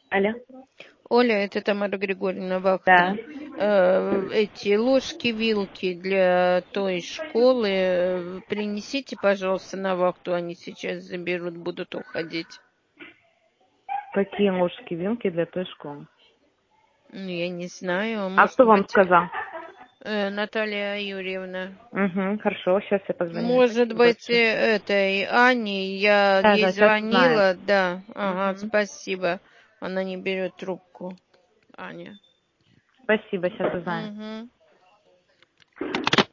Алло. Оля, это Тамара Григорьевна, Да. вахта. Эти ложки-вилки для той школы принесите, пожалуйста, на вахту. Они сейчас заберут, будут уходить. Какие ложки-вилки для той школы? Ну, я не знаю, А может кто вам быть, сказал? Наталья Юрьевна. Угу, хорошо, сейчас я позвоню. Может Спасибо быть, большое. этой Ане, я Да, ей да, сейчас узнает. звонила, да, ага, Угу. спасибо. Она не берет трубку, Аня. Спасибо, сейчас узнает. Угу.